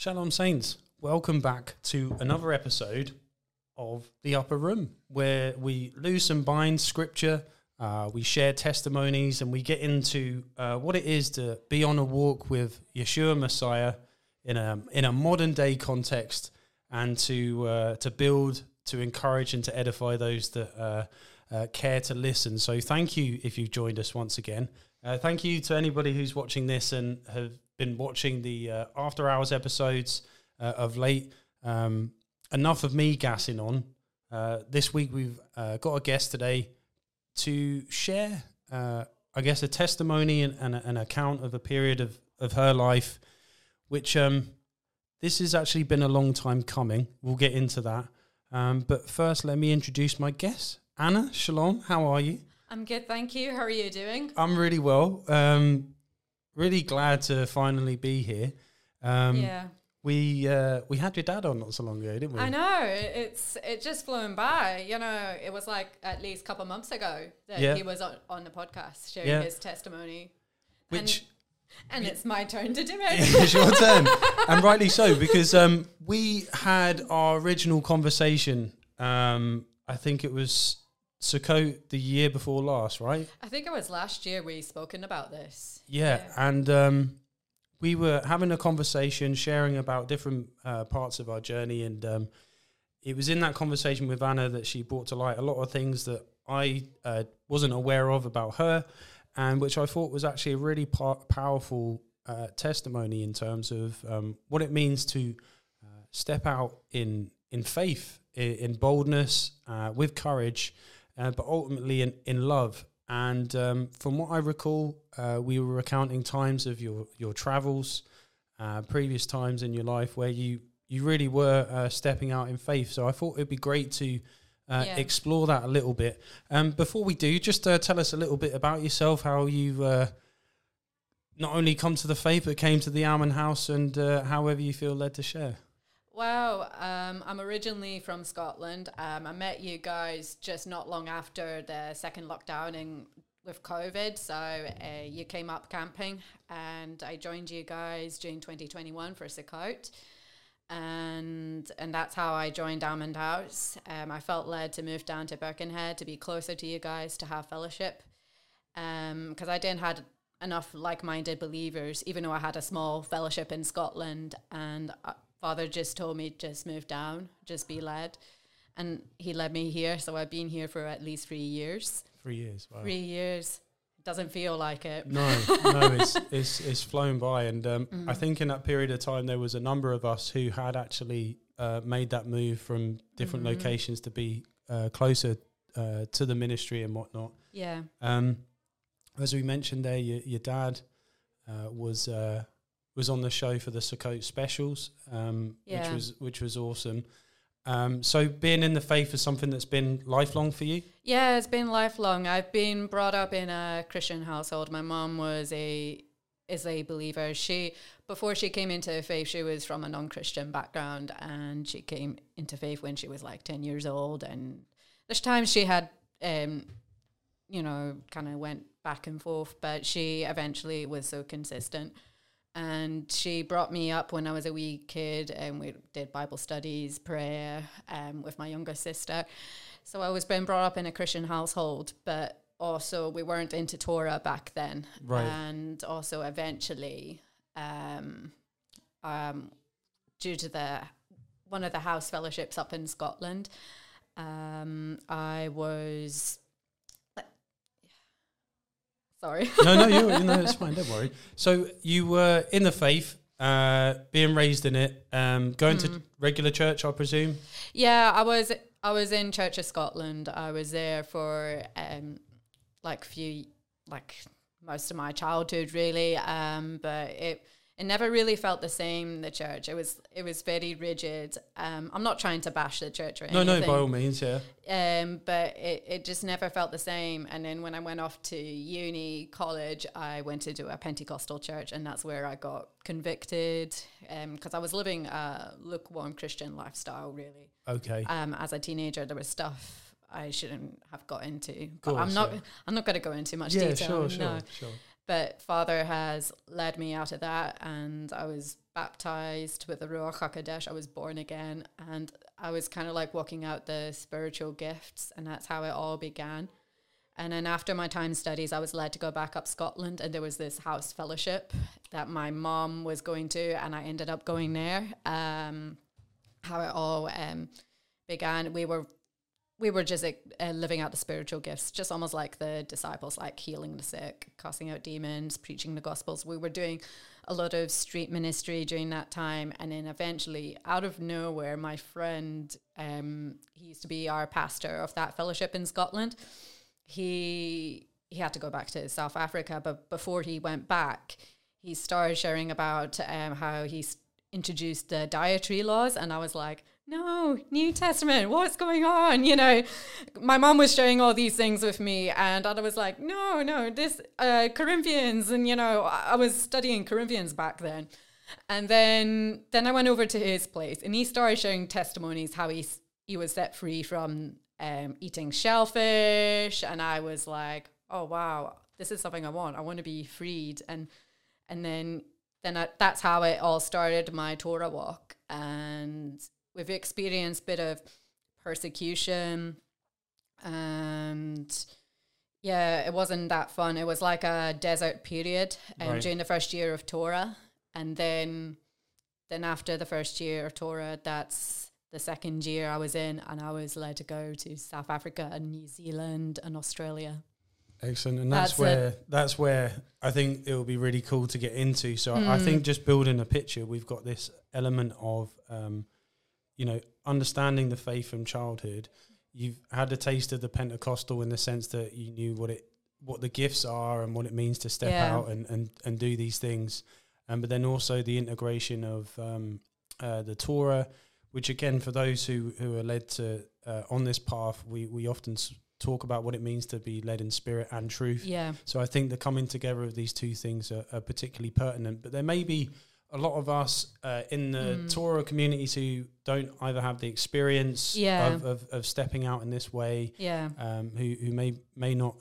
Shalom Saints, welcome back to another episode of The Upper Room, where we loose and bind scripture, we share testimonies, and we get into what it is to be on a walk with Yeshua Messiah in a modern day context, and to build, to encourage, and to edify those that care to listen. So thank you if you've joined us once again. Thank you to anybody who's watching this and have been watching the after hours episodes of late. Enough of me gassing on. This week we've got a guest today to share, I guess, a testimony and an account of a period of her life, which this has actually been a long time coming. We'll get into that. But first, let me introduce my guest. Anna, shalom, how are you? I'm good, thank you. How are you doing? I'm really well. Really glad to finally be here. We had your dad on not so long ago, didn't we? I know. It's just flown by. You know, it was like at least a couple months ago that he was on the podcast sharing his testimony. And it's my turn to do it. It's your turn. And rightly so, because we had our original conversation, I think it was Sukkot the year before last, right? I think it was last year we spoken about this. Yeah. And we were having a conversation, sharing about different parts of our journey, and it was in that conversation with Anna that she brought to light a lot of things that I wasn't aware of about her, and which I thought was actually a really powerful testimony in terms of what it means to step out in faith, in boldness, with courage, but ultimately in love. And from what I recall, we were recounting times of your travels, previous times in your life where you really were stepping out in faith. So I thought it'd be great to explore that a little bit. Before we do, just tell us a little bit about yourself, how you've not only come to the faith, but came to the Almond House, and however you feel led to share. Wow, I'm originally from Scotland. I met you guys just not long after the second lockdown with COVID. So you came up camping, and I joined you guys June 2021 for Sukkot. And that's how I joined Almond House. I felt led to move down to Birkenhead to be closer to you guys, to have fellowship. Because I didn't have enough like-minded believers, even though I had a small fellowship in Scotland. And Father just told me, just move down, just be led. And he led me here. So I've been here for at least 3 years. 3 years, wow. 3 years. Doesn't feel like it. No, it's flown by. And I think in that period of time, there was a number of us who had actually made that move from different locations to be closer to the ministry and whatnot. Yeah. As we mentioned there, your dad was on the show for the Sukkot specials, which was awesome. So being in the faith is something that's been lifelong for you? Yeah, it's been lifelong. I've been brought up in a Christian household. My mom is a believer. Before she came into faith, she was from a non-Christian background, and she came into faith when she was like 10 years old. And there's times she had, kind of went back and forth, but she eventually was so consistent. And she brought me up when I was a wee kid, and we did Bible studies, prayer, with my younger sister. So I was being brought up in a Christian household, but also we weren't into Torah back then. Right. And also eventually, due to one of the house fellowships up in Scotland, I was... Sorry. No, it's fine. Don't worry. So you were in the faith, being raised in it, going to regular church, I presume. Yeah, I was in Church of Scotland. I was there for most of my childhood, really. But it never really felt the same. The church, it was very rigid. I'm not trying to bash the church or anything. No, by all means, yeah. But it just never felt the same. And then when I went off to college, I went to do a Pentecostal church, and that's where I got convicted, because I was living a lukewarm Christian lifestyle, really. Okay. As a teenager, there was stuff I shouldn't have got into. But I'm not going to go into much detail. Sure. But Father has led me out of that, and I was baptized with the Ruach HaKodesh. I was born again, and I was kind of like walking out the spiritual gifts, and that's how it all began. And then after my time studies, I was led to go back up Scotland, and there was this house fellowship that my mom was going to, and I ended up going there. How it all began, we were just living out the spiritual gifts, just almost like the disciples, like healing the sick, casting out demons, preaching the gospels. We were doing a lot of street ministry during that time. And then eventually, out of nowhere, my friend, he used to be our pastor of that fellowship in Scotland. He had to go back to South Africa, but before he went back, he started sharing about how he's introduced the dietary laws. And I was like, no, New Testament, what's going on? You know, my mom was sharing all these things with me, and I was like, no, this Corinthians, and you know, I was studying Corinthians back then. And then I went over to his place, and he started sharing testimonies how he was set free from eating shellfish, and I was like, oh wow, this is something I want. I want to be freed, and then that's how it all started, my Torah walk. And we've experienced a bit of persecution, and yeah, it wasn't that fun. It was like a desert period during the first year of Torah, and then after the first year of Torah, that's the second year I was in, and I was led to go to South Africa and New Zealand and Australia. Excellent. And that's where I think it will be really cool to get into. So I think just building a picture, we've got this element of you know, understanding the faith from childhood. You've had a taste of the Pentecostal in the sense that you knew what the gifts are and what it means to step out and do these things. But then also the integration of the Torah, which again, for those who are led to on this path, we often talk about what it means to be led in spirit and truth. Yeah. So I think the coming together of these two things are particularly pertinent. But there may be a lot of us in the Torah communities who don't either have the experience of stepping out in this way, who may not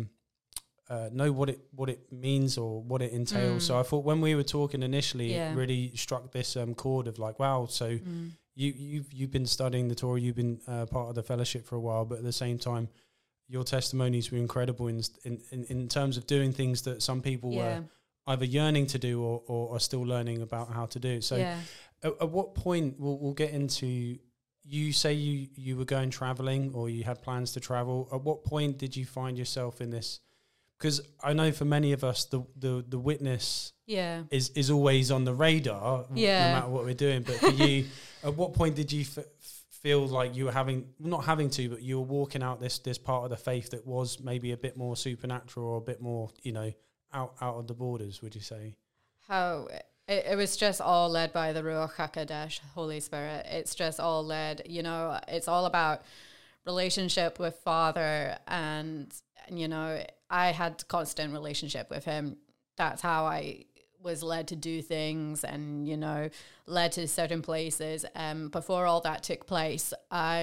know what it means or what it entails. So I thought when we were talking initially, it really struck this chord of like, wow, so you've been studying the Torah, you've been part of the fellowship for a while, but at the same time, your testimonies were incredible in terms of doing things that some people were either yearning to do or are still learning about how to do. So at what point, we'll get into, you say you were going traveling or you had plans to travel. At what point did you find yourself in this? Because I know for many of us, the witness is always on the radar, no matter what we're doing. But for you, at what point did you feel like you were but you were walking out this part of the faith that was maybe a bit more supernatural or a bit more, you know, out of the borders, would you say? How it was just all led by the Ruach HaKodesh, Holy Spirit. It's just all led, you know, it's all about relationship with Father, and you know, I had constant relationship with him. That's how I was led to do things and, you know, led to certain places. Before all that took place,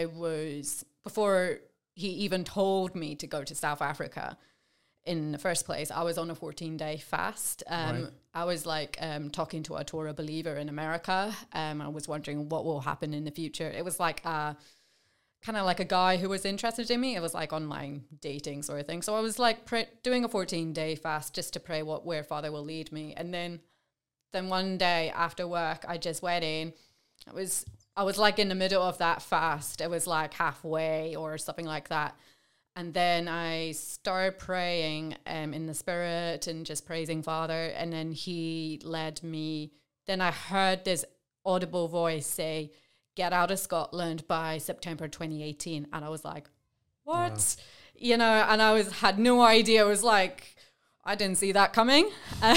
before he even told me to go to South Africa, in the first place, I was on a 14-day fast. I was like talking to a Torah believer in America. I was wondering what will happen in the future. It was like kind of like a guy who was interested in me. It was like online dating sort of thing. So I was like doing a 14-day fast just to pray where Father will lead me. And then one day after work, I just went in. I was like in the middle of that fast. It was like halfway or something like that. And then I started praying in the Spirit and just praising Father. And then he led me. Then I heard this audible voice say, "Get out of Scotland by September 2018." And I was like, what? Wow. You know, and had no idea. It was like, I didn't see that coming.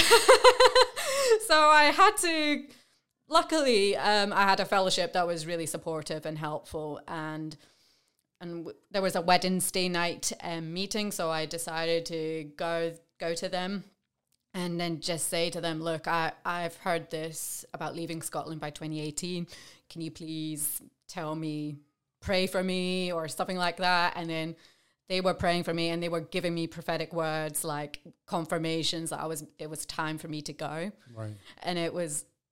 So I had to, luckily, I had a fellowship that was really supportive and helpful. And there was a Wednesday night meeting, so I decided to go to them and then just say to them, look, I've heard this about leaving Scotland by 2018. Can you please pray for me or something like that? And then they were praying for me and they were giving me prophetic words, like confirmations that it was time for me to go. Right. And it was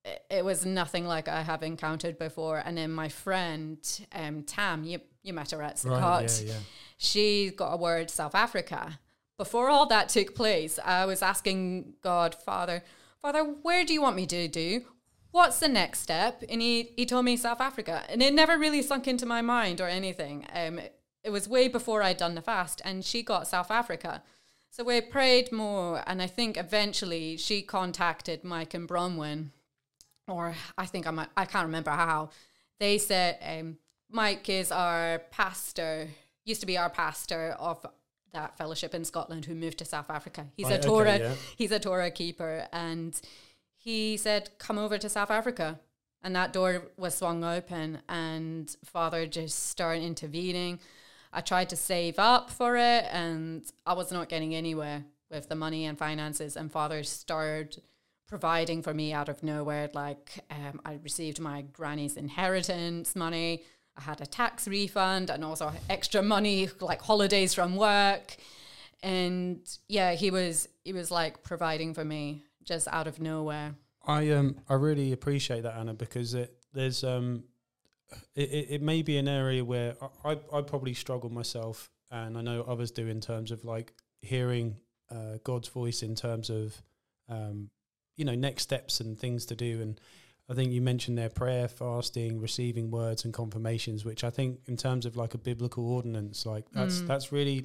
it was nothing like I have encountered before. And then my friend, Tam, you met her at Sukkot. Right, yeah. She got a word, South Africa. Before all that took place, I was asking God, Father, where do you want me to do? What's the next step? And he told me South Africa. And it never really sunk into my mind or anything. It was way before I'd done the fast, and she got South Africa. So we prayed more, and I think eventually she contacted Mike and Bronwyn, or I can't remember how. They said Mike is our pastor, used to be our pastor of that fellowship in Scotland, who moved to South Africa. He's a Torah keeper, and he said, come over to South Africa. And that door was swung open, and Father just started intervening. I tried to save up for it, and I was not getting anywhere with the money and finances, and Father started providing for me out of nowhere. Like I received my granny's inheritance money, I had a tax refund, and also extra money, like holidays from work. And yeah, he was like providing for me just out of nowhere. I really appreciate that, Anna, because there's it may be an area where I probably struggle myself, and I know others do, in terms of like hearing God's voice in terms of next steps and things to do. And I think you mentioned there prayer, fasting, receiving words and confirmations, which I think in terms of like a biblical ordinance, like that's really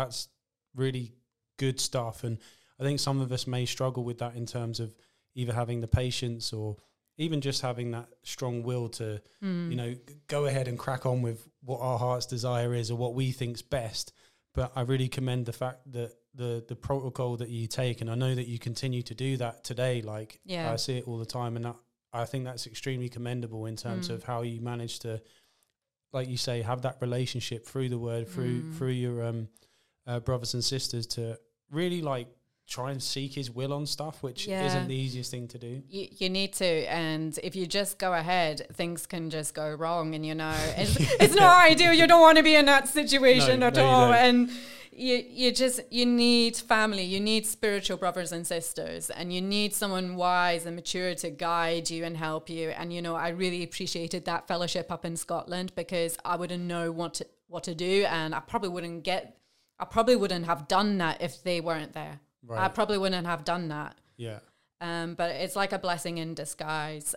good stuff. And I think some of us may struggle with that in terms of either having the patience or even just having that strong will to, go ahead and crack on with what our heart's desire is or what we think's best. But I really commend the fact that the protocol that you take, and I know that you continue to do that today. Like I see it all the time, and I think that's extremely commendable in terms of how you manage to, like you say, have that relationship through the word, through your brothers and sisters, to really like try and seek his will on stuff, which isn't the easiest thing to do. You need to, and if you just go ahead, things can just go wrong, and it's not ideal. You don't want to be in that situation at all. And you need family, you need spiritual brothers and sisters, and you need someone wise and mature to guide you and help you. And I really appreciated that fellowship up in Scotland, because I wouldn't know what to do, and I probably wouldn't have done that if they weren't there. Right. I probably wouldn't have done that. Yeah. But it's like a blessing in disguise.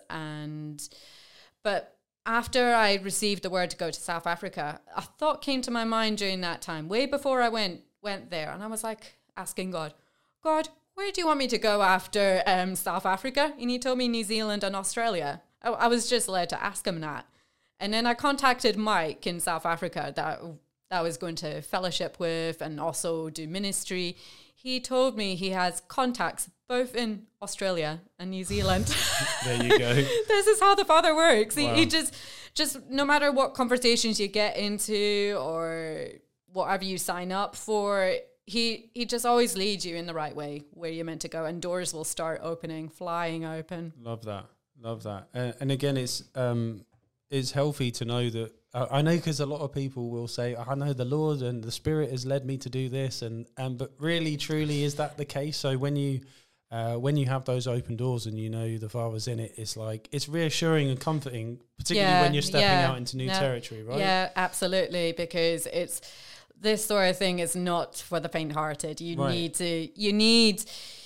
But after I received the word to go to South Africa, a thought came to my mind during that time, way before I went there. And I was like asking God, where do you want me to go after South Africa? And he told me New Zealand and Australia. I was just led to ask him that. And then I contacted Mike in South Africa that I was going to fellowship with and also do ministry. He told me he has contacts both in Australia and New Zealand. There you go. This is how the Father works. Wow. He just no matter what conversations you get into or whatever you sign up for, he just always leads you in the right way, where you're meant to go, and doors will start opening, flying open. Love that. And again, it's healthy to know that. I know, because a lot of people will say, I know the Lord and the Spirit has led me to do this, but really, truly, is that the case? So when you have those open doors and the Father's in it, it's like, it's reassuring and comforting, particularly when you're stepping out into new territory, right? Yeah, absolutely, because it's this sort of thing is not for the faint-hearted. You need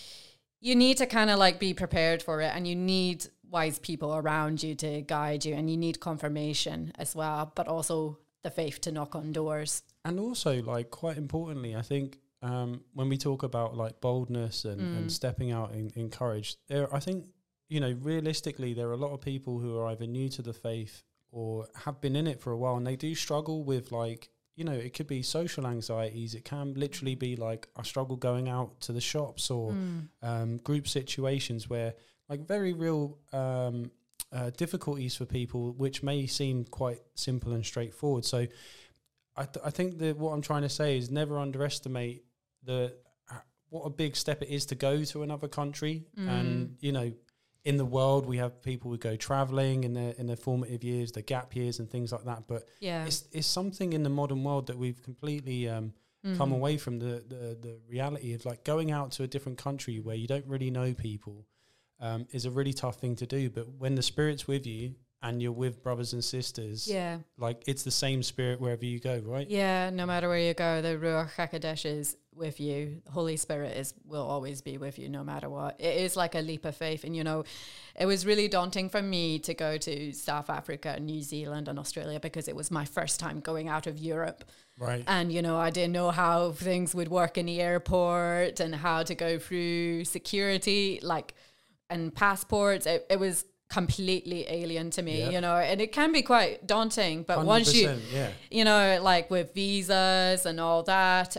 to kind of like be prepared for it, and you need wise people around you to guide you, and you need confirmation as well, but also the faith to knock on doors. And also, like, quite importantly, I think when we talk about like boldness and stepping out in courage, I think realistically there are a lot of people who are either new to the faith or have been in it for a while, and they do struggle with like, it could be social anxieties. It can literally be like, I struggle going out to the shops, or group situations where like very real difficulties for people, which may seem quite simple and straightforward. So I think that what I'm trying to say is never underestimate what a big step it is to go to another country. And, in the world, we have people who go traveling in their formative years, the gap years and things like that. But it's something in the modern world that we've completely come away from, the reality of like going out to a different country where you don't really know people. is a really tough thing to do. But when the Spirit's with you and you're with brothers and sisters, like it's the same Spirit wherever you go, right? Yeah, no matter where you go, the Ruach HaKodesh is with you. The Holy Spirit will always be with you no matter what. It is like a leap of faith. And, it was really daunting for me to go to South Africa, New Zealand and Australia because it was my first time going out of Europe. Right. And, I didn't know how things would work in the airport and how to go through security, and passports. It was completely alien to me, and it can be quite daunting, but once you with visas and all that,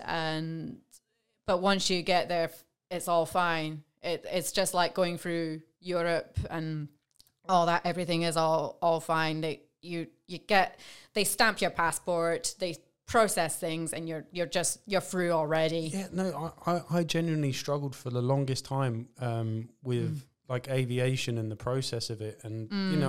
but once you get there, it's all fine. It's just like going through Europe and all that. Everything is all fine. They stamp your passport, they process things, and you're through already. Yeah, no, I genuinely struggled for the longest time with like aviation and the process of it, and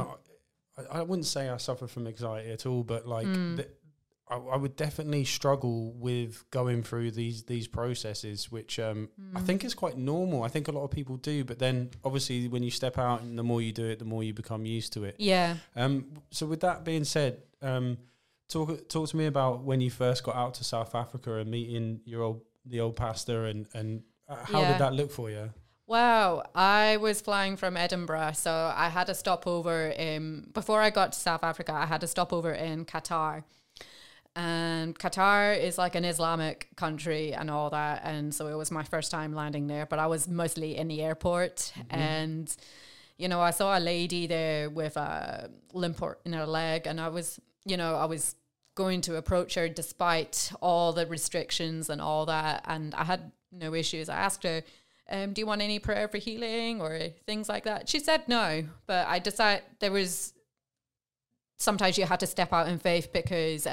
I wouldn't say I suffer from anxiety at all, but like I would definitely struggle with going through these processes, which I think is quite normal. I think a lot of people do, but then obviously when you step out and the more you do it, the more you become used to it. Yeah. So with that being said, talk to me about when you first got out to South Africa and meeting the old pastor, and how did that look for you? Wow, I was flying from Edinburgh, so I had a stopover before I got to South Africa, I had a stopover in Qatar. And Qatar is like an Islamic country and all that, and so it was my first time landing there, but I was mostly in the airport. And I saw a lady there with a limp in her leg, and I was going to approach her despite all the restrictions and all that, and I had no issues. I asked her, do you want any prayer for healing or things like that? She said no, but I decided sometimes you have to step out in faith because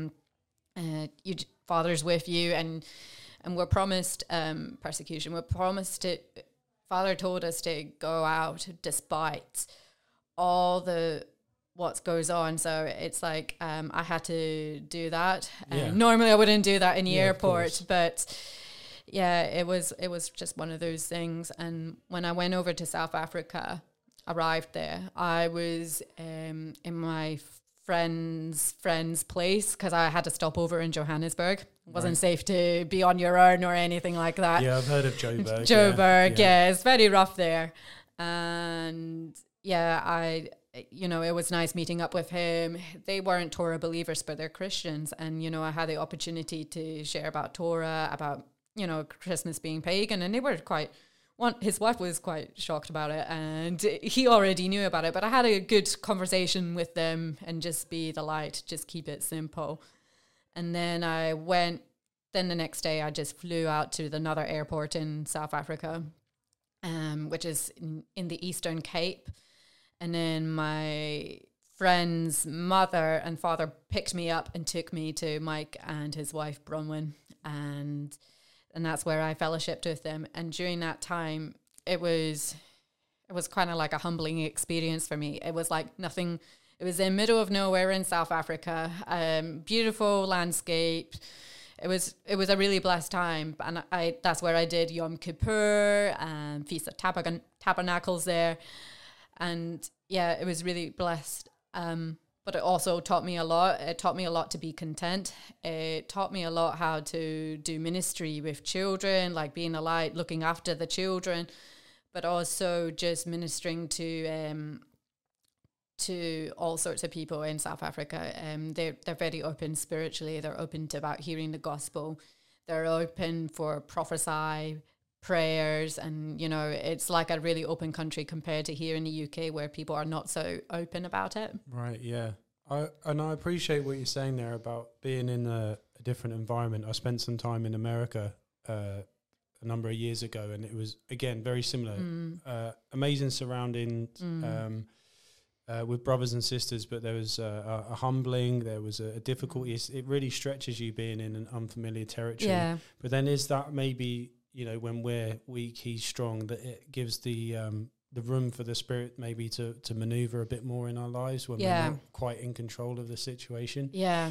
Father's with you, and we're promised persecution. We're promised Father told us to go out despite all what goes on. So it's like I had to do that. Normally I wouldn't do that in the airport, but yeah, it was just one of those things. And when I went over to South Africa, arrived there, I was in my friend's place because I had to stop over in Johannesburg. It wasn't safe to be on your own or anything like that. Yeah, I've heard of Joburg. Joburg, yeah, it's very rough there. And it was nice meeting up with him. They weren't Torah believers, but they're Christians. And, I had the opportunity to share about Torah, about Christmas being pagan, and they were his wife was quite shocked about it, and he already knew about it, but I had a good conversation with them and just be the light, just keep it simple. And then the next day I just flew out to another airport in South Africa, which is in the Eastern Cape. And then my friend's mother and father picked me up and took me to Mike and his wife Bronwyn, and that's where I fellowshipped with them. And during that time, it was kind of like a humbling experience for me. It was like nothing. It was in the middle of nowhere in South Africa, beautiful landscape. It was a really blessed time, and that's where I did Yom Kippur and Feast of Tabernacles there, and yeah, it was really blessed. But it also taught me a lot. It taught me a lot to be content. It taught me a lot how to do ministry with children, like being a light, looking after the children, but also just ministering to all sorts of people in South Africa. They're very open spiritually. They're open to about hearing the gospel. They're open for prophesy, prayers, and it's like a really open country compared to here in the UK where people are not so open about it. Right, yeah. I appreciate what you're saying there about being in a different environment. I spent some time in America a number of years ago, and it was, again, very similar. Amazing surroundings with brothers and sisters, but there was a humbling, there was a difficulty. It really stretches you being in an unfamiliar territory. Yeah. But then is that maybe, when we're weak, he's strong, that it gives the room for the Spirit maybe to maneuver a bit more in our lives when we're not quite in control of the situation. Yeah.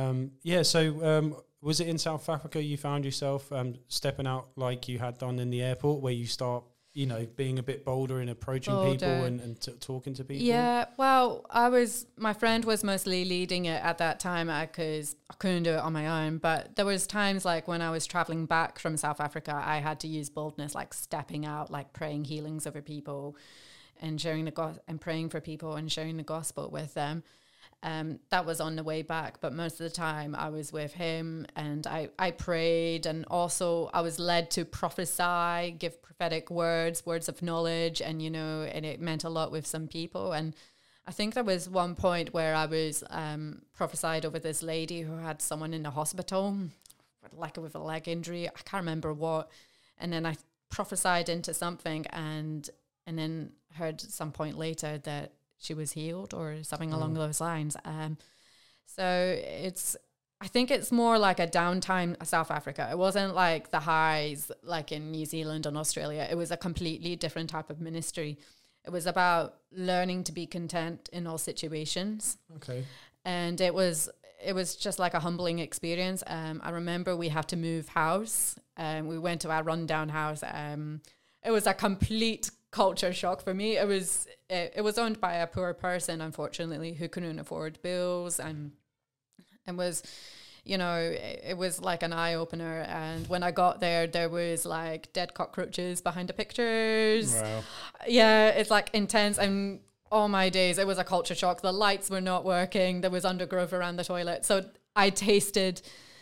So was it in South Africa you found yourself stepping out like you had done in the airport, where you start you know, being a bit bolder in approaching people and talking to people? Yeah, well, my friend was mostly leading it at that time because I couldn't do it on my own. But there was times like when I was traveling back from South Africa, I had to use boldness, like stepping out, like praying healings over people and sharing and praying for people and sharing the gospel with them. That was on the way back, but most of the time I was with him, and I prayed, and also I was led to prophesy, give prophetic words of knowledge, and and it meant a lot with some people. And I think there was one point where I was prophesied over this lady who had someone in the hospital, like with a leg injury, I can't remember what, and then I prophesied into something, and then heard some point later that she was healed or something along those lines. So I think it's more like a downtime South Africa. It wasn't like the highs like in New Zealand and Australia. It was a completely different type of ministry. It was about learning to be content in all situations. Okay. And it was just like a humbling experience. I remember we had to move house. We went to our rundown house. It was a complete culture shock for me. It was owned by a poor person, unfortunately, who couldn't afford bills, and was, it was like an eye opener. And when I got there was like dead cockroaches behind the pictures. Wow. Yeah, it's like intense. And all my days, it was a culture shock. The lights were not working. There was undergrowth around the toilet. So I tasted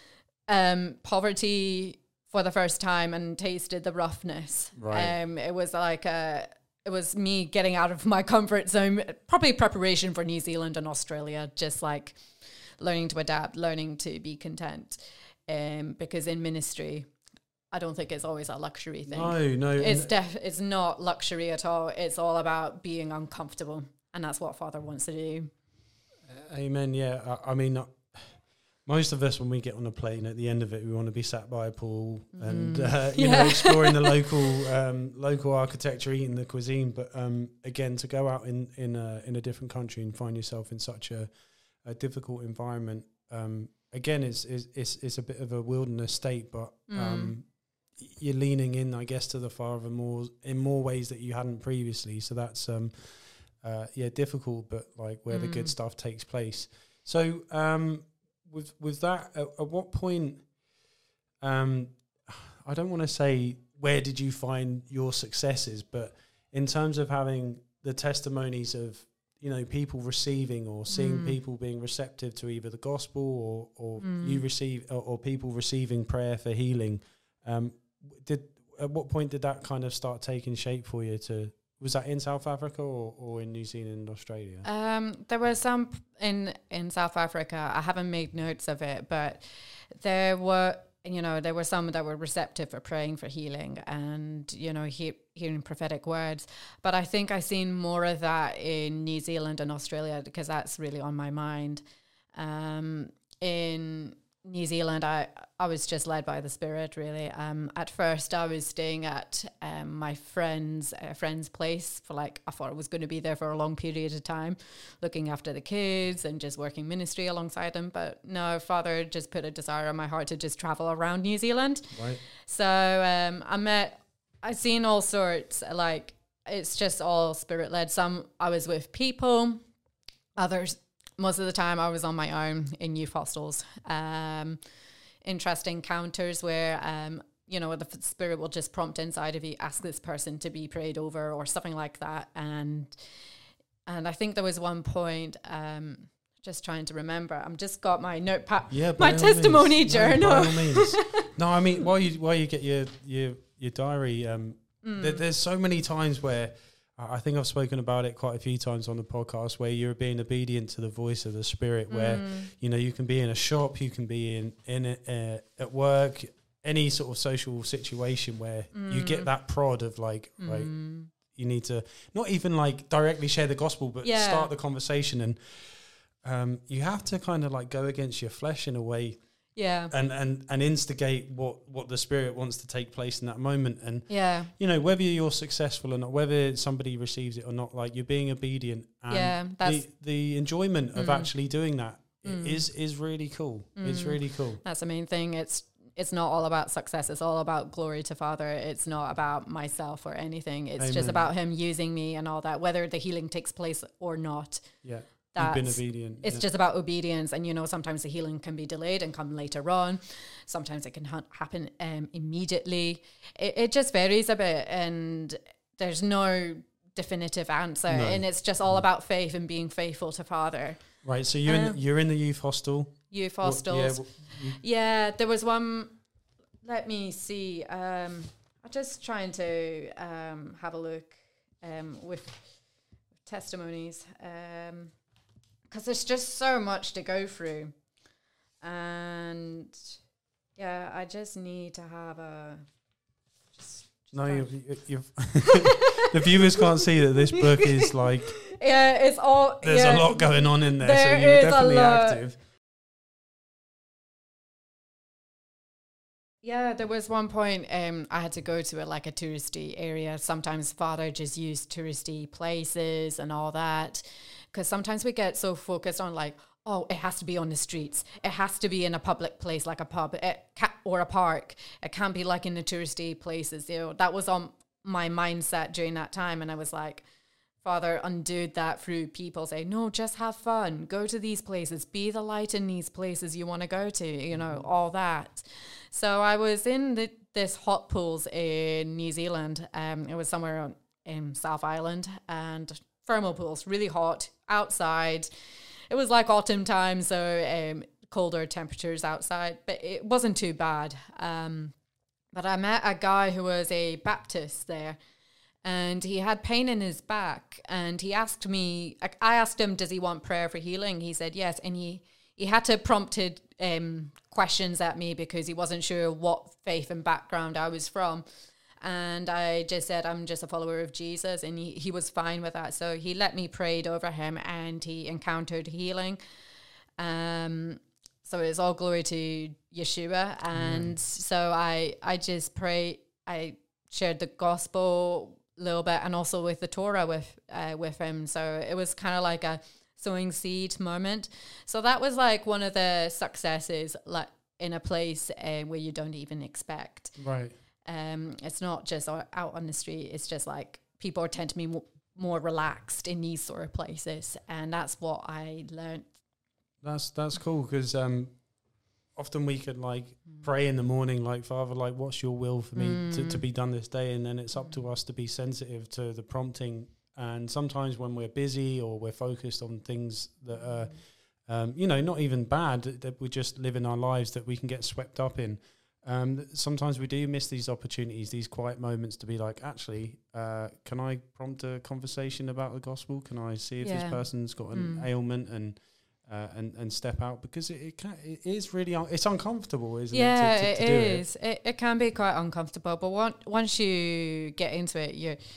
poverty for the first time and tasted the roughness. Right. It was like it was me getting out of my comfort zone, probably preparation for New Zealand and Australia, just like learning to adapt, learning to be content. Because in ministry, I don't think it's always a luxury thing. No. It's not luxury at all. It's all about being uncomfortable. And that's what Father wants to do. Amen. Yeah. I mean, most of us, when we get on a plane, at the end of it, we want to be sat by a pool and exploring the local architecture, eating the cuisine. But again, to go out in a different country and find yourself in such a difficult environment, again, it's a bit of a wilderness state. But you're leaning in, I guess, to the Father in more ways that you hadn't previously. So that's difficult, but like where the good stuff takes place. So. With that, at what point, I don't want to say where did you find your successes, but in terms of having the testimonies of, people receiving or seeing people being receptive to either the gospel or you receive or people receiving prayer for healing, at what point did that kind of start taking shape for you? Was that in South Africa or in New Zealand and Australia? There were some in South Africa. I haven't made notes of it, but there were some that were receptive for praying for healing and, hearing prophetic words. But I think I've seen more of that in New Zealand and Australia because that's really on my mind. In New Zealand, I was just led by the Spirit, really. At first, I was staying at my friend's place for I thought I was going to be there for a long period of time, looking after the kids and just working ministry alongside them. But no, Father just put a desire on my heart to just travel around New Zealand. Right. So I've seen all sorts, it's just all Spirit-led. Some I was with people, others... Most of the time I was on my own in youth hostels. Interesting encounters where, the Spirit will just prompt inside of you, ask this person to be prayed over or something like that. And I think there was one point, just trying to remember, I'm just got my notepad, my testimony journal. No, by all means. No, I mean, while you get your diary, there's so many times where, I think I've spoken about it quite a few times on the podcast where you're being obedient to the voice of the Spirit, where, you can be in a shop, you can be at work, any sort of social situation where you get that prod of right, you need to not even directly share the gospel, but start the conversation. And you have to kind of go against your flesh in a way. Yeah. And instigate what the Spirit wants to take place in that moment. And, whether you're successful or not, whether somebody receives it or not, you're being obedient. And the enjoyment of actually doing that is really cool. It's really cool. That's the main thing. It's it's not all about success. It's all about glory to Father. It's not about myself or anything. It's just about him using me and all that, whether the healing takes place or not. Yeah. You've been obedient. It's just about obedience. And, sometimes the healing can be delayed and come later on. Sometimes it can happen immediately. It just varies a bit, and there's no definitive answer. No. And it's just all about faith and being faithful to Father. Right. So you're in the youth hostel. Youth hostels. Yeah, there was one. Let me see. I'm just trying to have a look with testimonies, because there's just so much to go through, and yeah, I just need to have a. No, you've the viewers can't see that this book is like. Yeah, it's all. There's a lot going on in there, so you're definitely active. Yeah, there was one point I had to go to a touristy area. Sometimes Father just used touristy places and all that, because sometimes we get so focused on it has to be on the streets. It has to be in a public place like a pub or a park. It can't be in the touristy places. That was on my mindset during that time, and I was like, Father undid that through people saying, no, just have fun. Go to these places. Be the light in these places you want to go to, all that. So I was in this hot pools in New Zealand. It was somewhere in South Island, and thermal pools, really hot outside. It was autumn time, so colder temperatures outside, but it wasn't too bad. But I met a guy who was a Baptist there, and he had pain in his back, and he asked me, I asked him, does he want prayer for healing? He said yes, and he had to prompted questions at me because he wasn't sure what faith and background I was from. And I just said, I'm just a follower of Jesus, and he was fine with that. So he let me prayed over him, and he encountered healing. So it's all glory to Yeshua. And so I just pray. I shared the gospel a little bit, and also with the Torah with him. So it was kind of like a sowing seed moment. So that was one of the successes, in a place where you don't even expect. Right. It's not just out on the street. It's just people tend to be more relaxed in these sort of places, and that's what I learned. That's cool, because often we could pray in the morning, Father, what's your will for me to be done this day, and then it's up to us to be sensitive to the prompting. And sometimes when we're busy or we're focused on things that are, not even bad, that we just live in our lives, that we can get swept up in. Sometimes we do miss these opportunities, these quiet moments to be actually, can I prompt a conversation about the gospel? Can I see if this person's got an ailment and step out? Because it is really, it's uncomfortable, isn't it? Yeah, to it is. It can be quite uncomfortable, but once you get into it,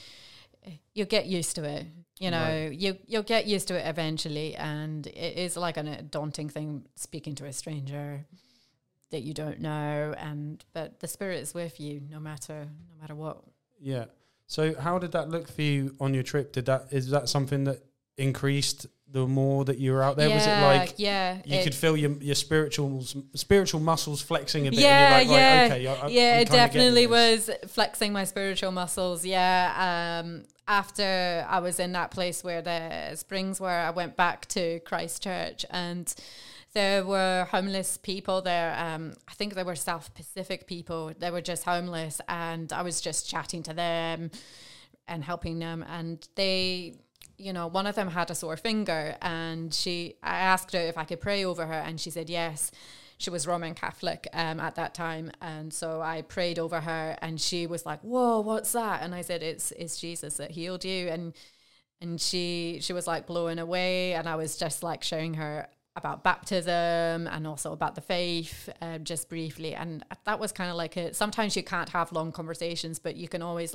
you'll get used to it. Right. You'll get used to it eventually, and it is a daunting thing speaking to a stranger that you don't know, but the Spirit is with you no matter what. Yeah. So how did that look for you on your trip? Is that something that increased the more that you were out there? Yeah, was it you could feel your spiritual muscles flexing a bit? Yeah, and you're yeah. Okay, it definitely was flexing my spiritual muscles. Yeah. After I was in that place where the springs were, I went back to Christchurch, and there were homeless people there. I think they were South Pacific people. They were just homeless, and I was just chatting to them and helping them. And they, one of them had a sore finger, and I asked her if I could pray over her, and she said yes. She was Roman Catholic at that time, and so I prayed over her, and she was like, "Whoa, what's that?" And I said, "It's Jesus that healed you." And she was blown away, and I was just showing her about baptism and also about the faith, just briefly. And that was kind of it. Sometimes you can't have long conversations, but you can always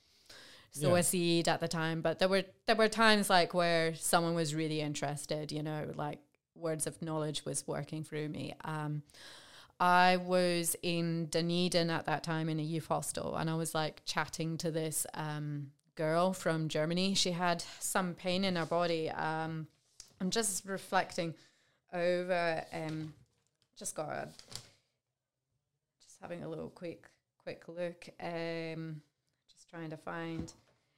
sow a seed at the time. But there were times where someone was really interested, words of knowledge was working through me. I was in Dunedin at that time in a youth hostel, and I was chatting to this girl from Germany. She had some pain in her body. I'm just reflecting over, just just having a little quick look. Just trying to find.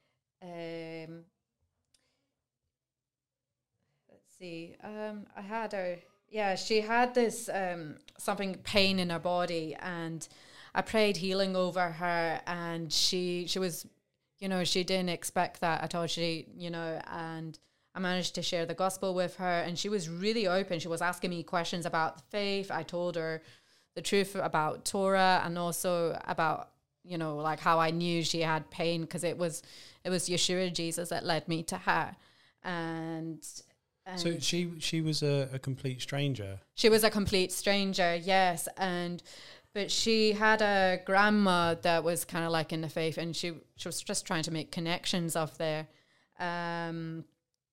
Let's see. I had her. Yeah, she had this something pain in her body, and I prayed healing over her, and she was, she didn't expect that at all. And I managed to share the gospel with her, and she was really open. She was asking me questions about the faith. I told her the truth about Torah, and also about, like how I knew she had pain, because it was Yeshua, Jesus, that led me to her. And so she was a complete stranger. She was a complete stranger, yes. But she had a grandma that was kind of like in the faith, and she was just trying to make connections off there. And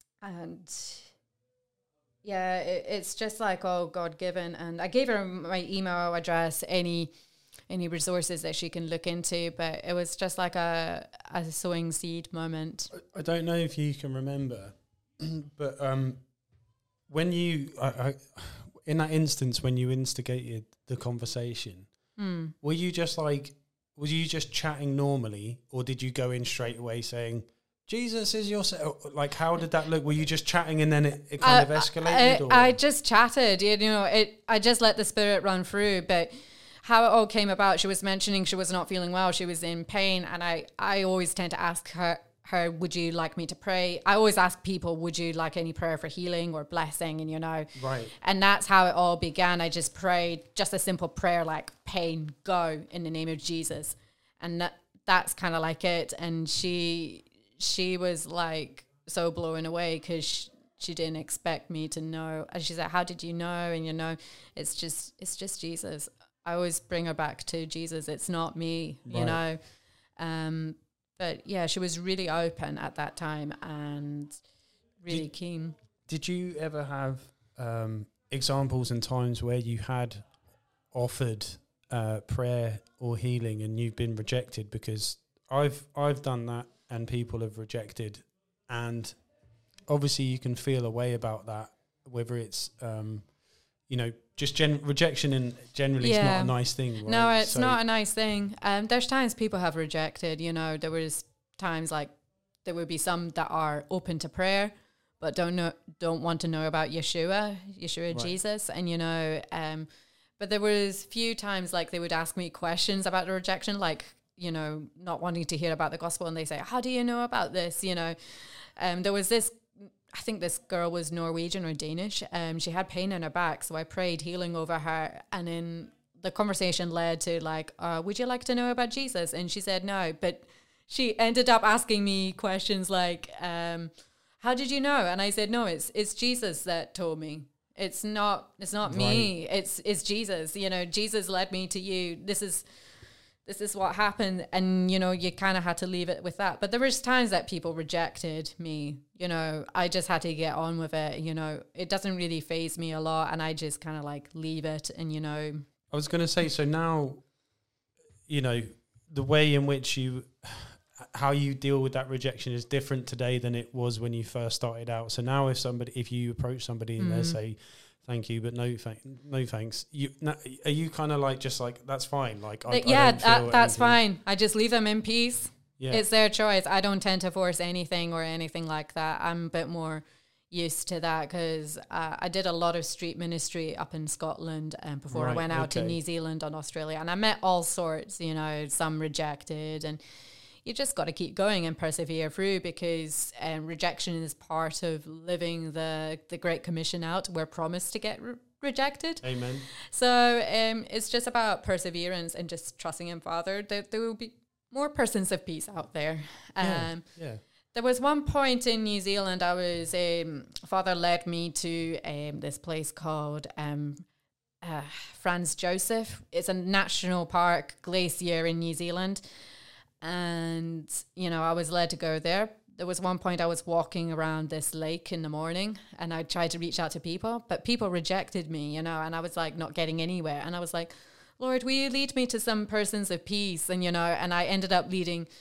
yeah, it's just like all God-given. And I gave her my email address, any resources that she can look into, but it was just like a sowing seed moment. I don't know if you can remember, but when you, in that instance, when you instigated the conversation, were you just chatting normally, or did you go in straight away saying, Jesus is your... Like, how did that look? Were you just chatting and then it kind of escalated? I just chatted, I just let the Spirit run through, but how it all came about, she was mentioning she was not feeling well, she was in pain, and I always tend to ask her, would you like me to pray? I always ask people, would you like any prayer for healing or blessing? And, right. And that's how it all began. I just prayed just a simple prayer like, pain, go in the name of Jesus. And that's kind of like it. And she was like so blown away, because she didn't expect me to know. And she said, how did you know? And, it's just Jesus. I always bring her back to Jesus. It's not me, right. But yeah, she was really open at that time and really keen. Did you ever have examples and times where you had offered prayer or healing and you've been rejected? Because I've done that and people have rejected, and obviously you can feel a way about that, whether it's just rejection, and generally it's not a nice thing, right? No, it's not a nice thing. There's times people have rejected, there was times like there would be some that are open to prayer but don't want to know about Yeshua, right. Jesus, and but there was few times like they would ask me questions about the rejection, like not wanting to hear about the gospel, and they say, how do you know about this? There was this, I think this girl was Norwegian or Danish. She had pain in her back, so I prayed healing over her. And then the conversation led to like, would you like to know about Jesus? And she said no, but she ended up asking me questions like, how did you know? And I said, no, it's Jesus that told me. It's not right. Me. It's Jesus. Jesus led me to you. This is what happened. And, you kind of had to leave it with that. But there was times that people rejected me, I just had to get on with it. It doesn't really faze me a lot. And I just kind of like leave it. And, I was going to say, so now, the way in which how you deal with that rejection is different today than it was when you first started out. So now if you approach somebody and they say, thank you, but no thanks. Are you kind of like, just like, that's fine? Like, that's fine. I just leave them in peace. Yeah. It's their choice. I don't tend to force anything or anything like that. I'm a bit more used to that because I did a lot of street ministry up in Scotland before I went out to New Zealand and Australia, and I met all sorts, some rejected, and you just got to keep going and persevere through, because rejection is part of living the Great Commission out. We're promised to get rejected. Amen. So it's just about perseverance and just trusting in Father that there will be more persons of peace out there. Yeah. There was one point in New Zealand, Father led me to this place called Franz Joseph. It's a national park glacier in New Zealand. And, I was led to go there. There was one point I was walking around this lake in the morning and I tried to reach out to people, but people rejected me, and I was like not getting anywhere. And I was like, Lord, will you lead me to some persons of peace? And, and I ended up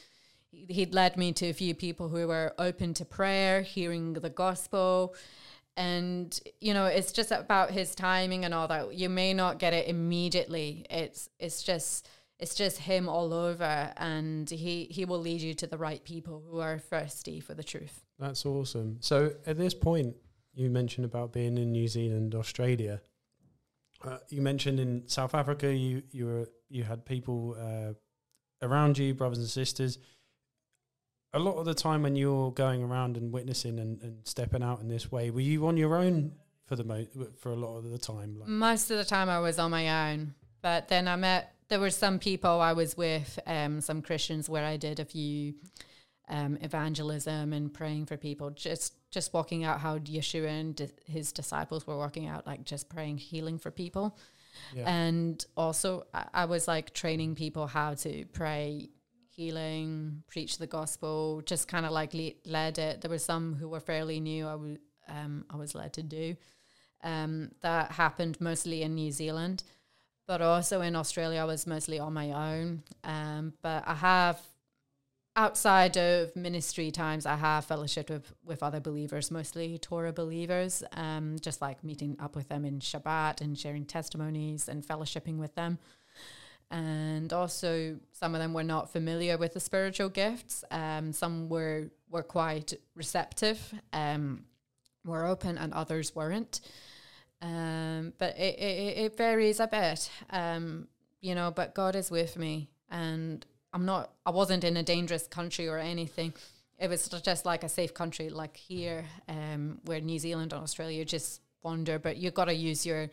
he'd led me to a few people who were open to prayer, hearing the gospel. And, you know, it's just about his timing and all that. You may not get it immediately. It's just him all over, and he will lead you to the right people who are thirsty for the truth. That's awesome. So at this point, you mentioned about being in New Zealand, Australia. You mentioned in South Africa, you had people around you, brothers and sisters. A lot of the time when you're going around and witnessing and stepping out in this way, were you on your own for a lot of the time? Like? Most of the time I was on my own, but then there were some people I was with, some Christians, where I did a few evangelism and praying for people, just walking out how Yeshua and his disciples were walking out, like just praying healing for people. Yeah. And also I was like training people how to pray healing, preach the gospel, just kind of like led it. There were some who were fairly new I was led to do. That happened mostly in New Zealand, but also in Australia I was mostly on my own. But I have, outside of ministry times, I have fellowship with other believers, mostly Torah believers, just like meeting up with them in Shabbat and sharing testimonies and fellowshipping with them. And also some of them were not familiar with the spiritual gifts. Some were quite receptive, were open, and others weren't. But it varies a bit, you know, but God is with me, and I wasn't in a dangerous country or anything. It was just like a safe country, like here, where New Zealand and Australia just wander, but you've got to use your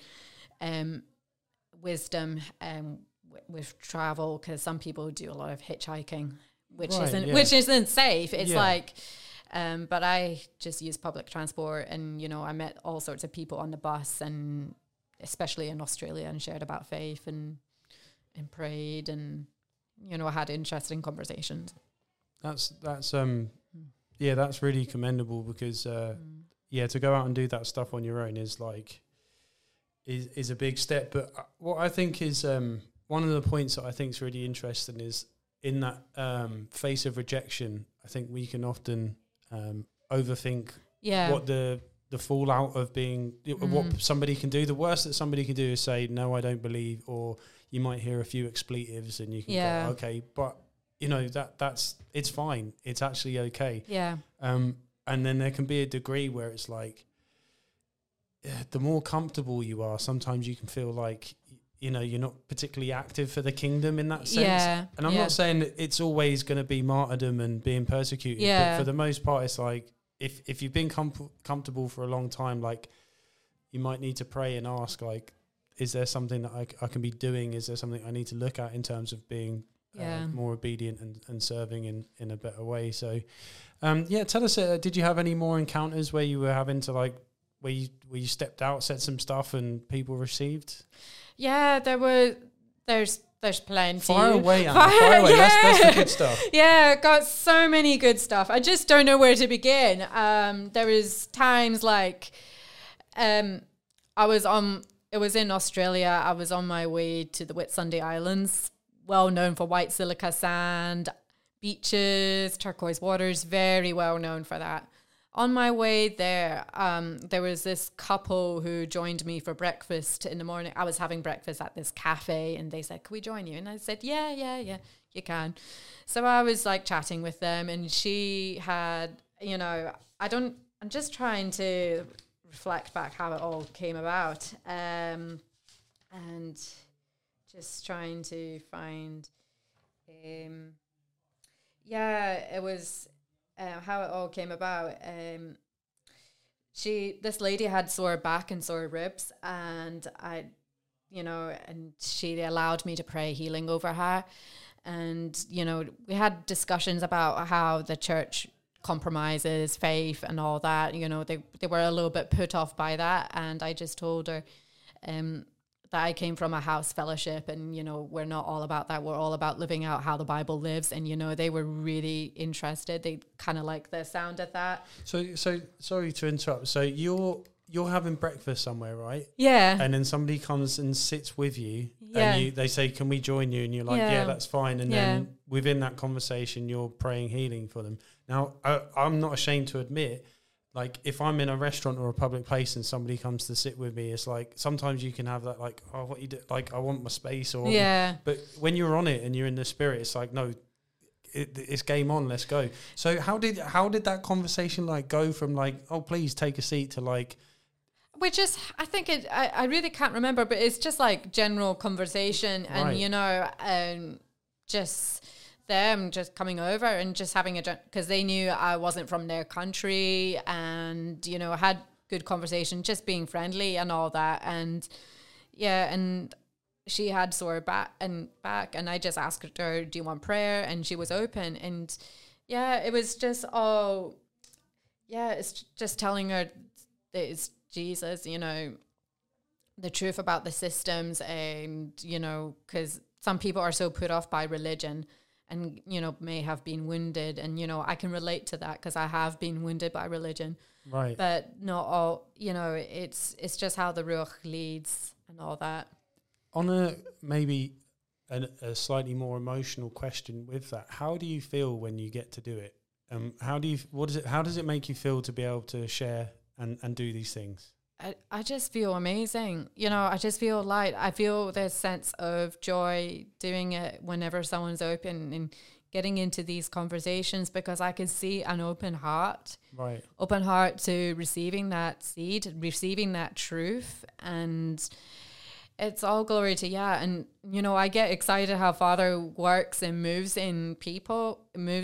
wisdom with travel, because some people do a lot of hitchhiking, which isn't safe. It's like, but I just use public transport, and you know, I met all sorts of people on the bus, and especially in Australia, and shared about faith and prayed, and you know, I had interesting conversations. That's really commendable, because to go out and do that stuff on your own is a big step. But what I think is one of the points that I think is really interesting is in that face of rejection, I think we can often overthink what the fallout of being, what somebody can do. The worst that somebody can do is say, no, I don't believe, or you might hear a few expletives and you can go, okay, but you know, that's, it's fine. It's actually okay. Yeah. And then there can be a degree where it's like, the more comfortable you are, sometimes you can feel like, you know, you're not particularly active for the kingdom in that sense. Yeah. And I'm not saying that it's always going to be martyrdom and being persecuted, but for the most part, it's like, if you've been comfortable for a long time, like, you might need to pray and ask, like, is there something that I can be doing? Is there something I need to look at in terms of being more obedient and serving in a better way? So, tell us, did you have any more encounters where you were having to, like, where you stepped out, said some stuff, and people received? Yeah, there's plenty. Fire away, Anna. Fire away. That's the good stuff. Yeah, got so many good stuff. I just don't know where to begin. There was times like, it was in Australia. I was on my way to the Whitsunday Islands, well known for white silica sand, beaches, turquoise waters, very well known for that. On my way there, there was this couple who joined me for breakfast in the morning. I was having breakfast at this cafe, and they said, "Can we join you?" And I said, yeah, you can. So I was like chatting with them, and she had, you know, I'm just trying to reflect back how it all came about, and just trying to find, it was. How it all came about. This lady had sore back and sore ribs, and and she allowed me to pray healing over her. And, you know, we had discussions about how the church compromises faith and all that. You know, they were a little bit put off by that. And I just told her, that I came from a house fellowship, and, you know, we're not all about that. We're all about living out how the Bible lives. And, you know, they were really interested. They kind of like the sound of that. So sorry to interrupt. So you're having breakfast somewhere, right? Yeah. And then somebody comes and sits with you, and they say, "Can we join you?" And you're like, "Yeah, that's fine." And then within that conversation, you're praying healing for them. Now, I'm not ashamed to admit, like if I'm in a restaurant or a public place and somebody comes to sit with me, it's like sometimes you can have that like, oh, what you do? Like, I want my space, or but when you're on it and you're in the spirit, it's like, no, it's game on, let's go. So how did that conversation like go from like, oh, please take a seat, to like, I think I really can't remember, but it's just like general conversation, and you know, just them just coming over and just having because they knew I wasn't from their country, and you know, had good conversation, just being friendly and all that. And and she had sore back, and I just asked her, do you want prayer? And she was open. And it was just it's just telling her that it's Jesus, you know, the truth about the systems. And you know, because some people are so put off by religion, and, you know, may have been wounded. And, you know, I can relate to that because I have been wounded by religion. Right. But not all, you know, it's just how the Ruach leads and all that. On a maybe a slightly more emotional question with that, how do you feel when you get to do it? How does it make you feel to be able to share and do these things? I just feel amazing. You know, I just feel light. I feel this sense of joy doing it whenever someone's open and getting into these conversations, because I can see an open heart. Right. Open heart to receiving that seed, receiving that truth. And it's all glory to And, you know, I get excited how Father works and moves in people,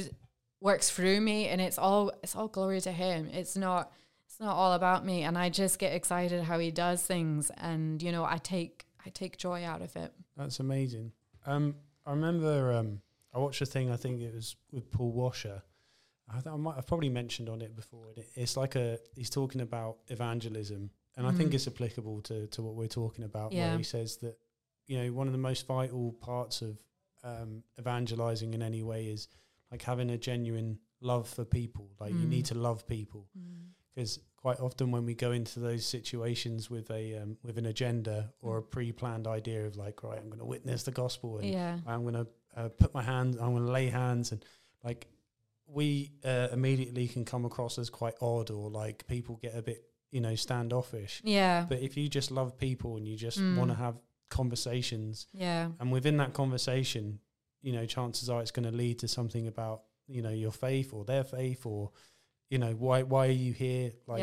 works through me, and it's all glory to him. It's not all about me, and I just get excited how he does things, and you know, I take joy out of it. That's amazing. I remember I watched a thing, I think it was with Paul Washer. I've probably mentioned on it before. It's like he's talking about evangelism, and I think it's applicable to what we're talking about. Where he says that, you know, one of the most vital parts of evangelizing in any way is like having a genuine love for people. Like you need to love people. Because quite often when we go into those situations with an agenda or a pre-planned idea of like, right, I'm going to witness the gospel, and I'm going to I'm going to lay hands, and like we immediately can come across as quite odd, or like people get a bit, you know, standoffish. Yeah. But if you just love people and you just want to have conversations, and within that conversation, you know, chances are it's going to lead to something about, you know, your faith or their faith, or you know, why are you here? Like,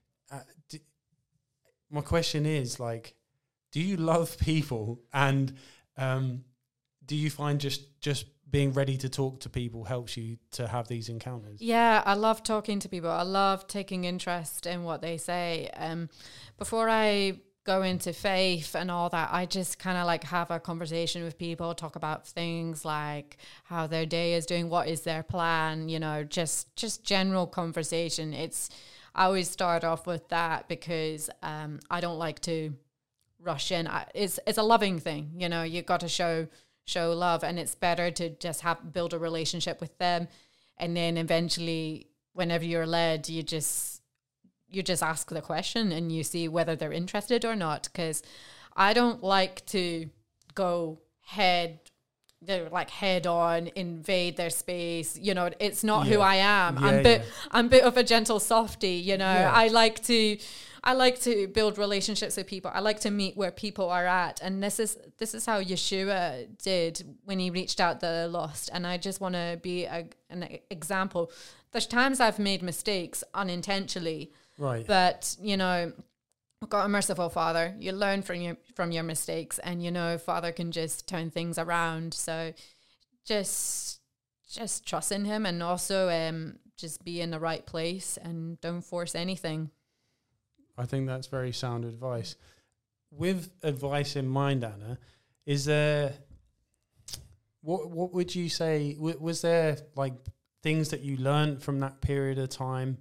my question is like, do you love people, and do you find just being ready to talk to people helps you to have these encounters? Yeah, I love talking to people. I love taking interest in what they say. Before I go into faith and all that, I just kind of like have a conversation with people, talk about things like how their day is doing, what is their plan, you know, just general conversation. I always start off with that because I don't like to rush in. It's a loving thing, you know, you got to show love, and it's better to just build a relationship with them, and then eventually whenever you're led, you just ask the question and you see whether they're interested or not. Because I don't like to go head on, invade their space. You know, it's not who I am. I'm a bit of a gentle softie, you know. I like to build relationships with people. I like to meet where people are at. And this is how Yeshua did when he reached out the lost. And I just want to be an example. There's times I've made mistakes unintentionally. Right. But, you know, I've got a merciful Father. You learn from your mistakes, and, you know, Father can just turn things around. So just trust in him, and also just be in the right place and don't force anything. I think that's very sound advice. With advice in mind, Anna, is there, what would you say, was there like things that you learned from that period of time?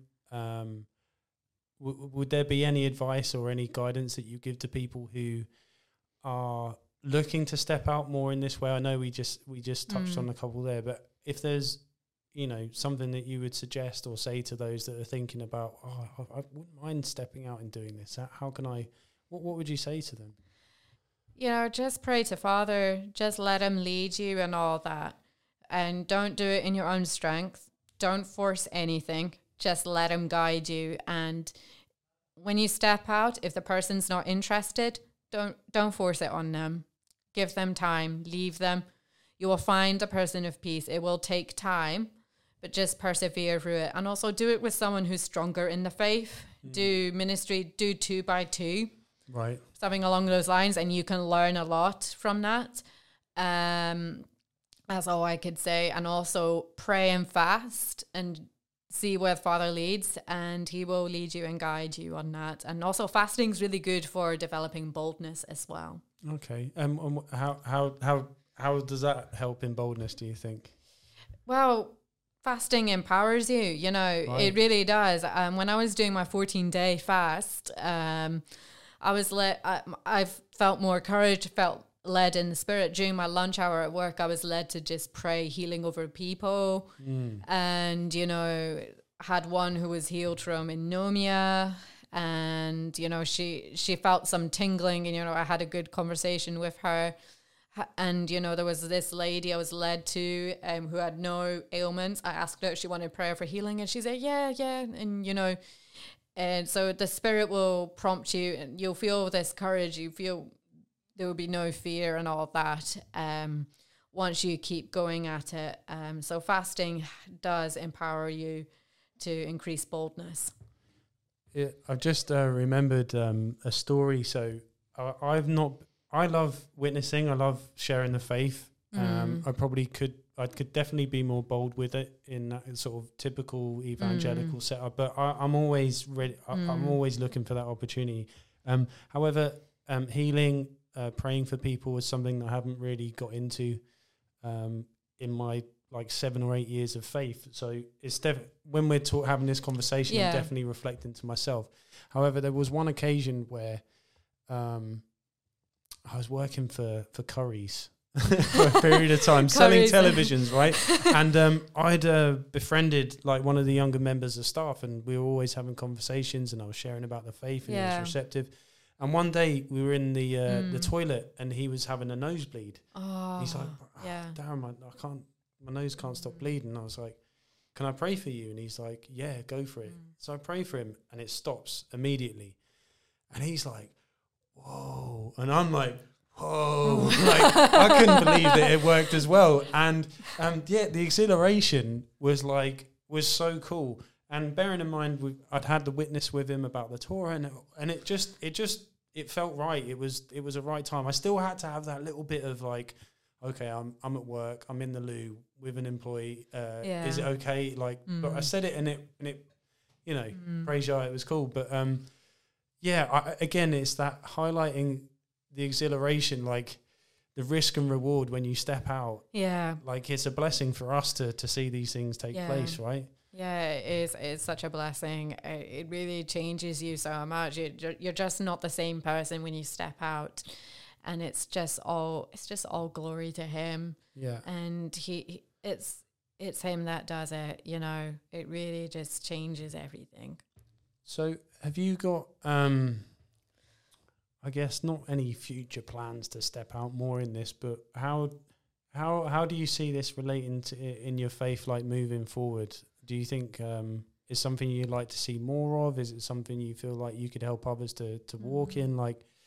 Would there be any advice or any guidance that you give to people who are looking to step out more in this way? I know we just touched on a couple there, but if there's, you know, something that you would suggest or say to those that are thinking about, I wouldn't mind stepping out and doing this. How can I? What would you say to them? You know, just pray to Father. Just let him lead you and all that, and don't do it in your own strength. Don't force anything. just let him guide you. And when you step out, if the person's not interested, don't force it on them. Give them time, leave them. You will find a person of peace. It will take time, but just persevere through it. And also do it with someone who's stronger in the faith. Do ministry, do 2 by 2. Right. Something along those lines, and you can learn a lot from that. That's all I could say. And also pray and fast and see where Father leads, and he will lead you and guide you on that. And also fasting is really good for developing boldness as well. Okay. How does that help in boldness, do you think? Well, fasting empowers you, you know, Right. It really does. When I was doing my 14-day fast, I felt more courage, felt led in the spirit. During my lunch hour at work, I was led to just pray healing over people. And, you know, had one who was healed from anemia, and, you know, she felt some tingling, and, you know, I had a good conversation with her. And, you know, there was this lady I was led to who had no ailments. I asked her if she wanted prayer for healing, and she said, yeah. And, you know, and so the spirit will prompt you, and you'll feel this courage. You feel there will be no fear and all of that once you keep going at it. So fasting does empower you to increase boldness. I've just remembered a story. So I love witnessing. I love sharing the faith. I could definitely be more bold with it in that sort of typical evangelical setup, but I'm always ready. I'm always looking for that opportunity. However, healing, praying for people is something that I haven't really got into in my 7 or 8 years of faith. So it's when we're having this conversation, I'm definitely reflecting to myself. However, there was one occasion where I was working for Currys for a period of time, selling televisions, right? And I'd befriended one of the younger members of staff, and we were always having conversations, and I was sharing about the faith, and he was receptive. And one day we were in the toilet, and he was having a nosebleed. He's like, Darren, I can't, my nose can't stop bleeding. And I was like, can I pray for you? And he's like, yeah, go for it. So I pray for him, and it stops immediately. And he's like, whoa. And I'm like, whoa. I couldn't believe that it worked as well. And the exhilaration was so cool. And bearing in mind, I'd had the witness with him about the tour, and it felt right. It was a right time. I still had to have that little bit of okay, I'm at work, I'm in the loo with an employee. Is it okay? But I said it, and it you know, praise God, it was cool. But again, it's that highlighting the exhilaration, the risk and reward when you step out. Yeah, it's a blessing for us to see these things take place, right? Yeah, it's such a blessing. It really changes you so much. You're just not the same person when you step out, and it's just all glory to him. Yeah, and it's him that does it. You know, it really just changes everything. So, have you got I guess not any future plans to step out more in this, but how do you see this relating to in your faith, moving forward? Do you think it's something you'd like to see more of? Is it something you feel like you could help others to walk in?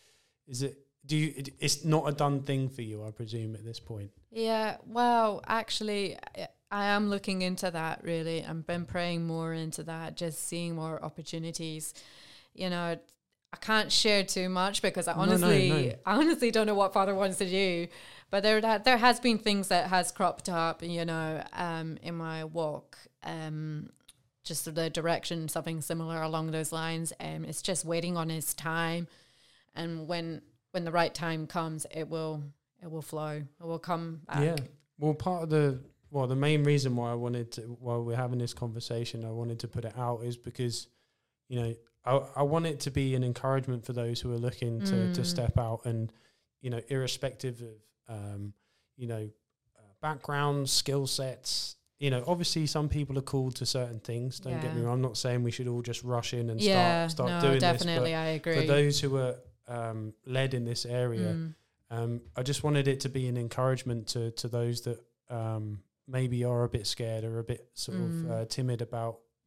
It's not a done thing for you, I presume, at this point? Yeah, well, actually, I am looking into that, really. I've been praying more into that, just seeing more opportunities. You know, I can't share too much because I honestly don't know what Father wants to do. But there has been things that has cropped up, you know, in my walk, just the direction, something similar along those lines. It's just waiting on his time, and when the right time comes, it will flow. It will come back. Yeah. Well, the main reason why while we're having this conversation, I wanted to put it out is because, you know, I want it to be an encouragement for those who are looking to step out, and, you know, irrespective of, backgrounds, skill sets. You know, obviously some people are called to certain things. Don't get me wrong. I'm not saying we should all just rush in and start doing definitely, this. I agree. For those who are led in this area, I just wanted it to be an encouragement to those that maybe are a bit scared or a bit sort of timid about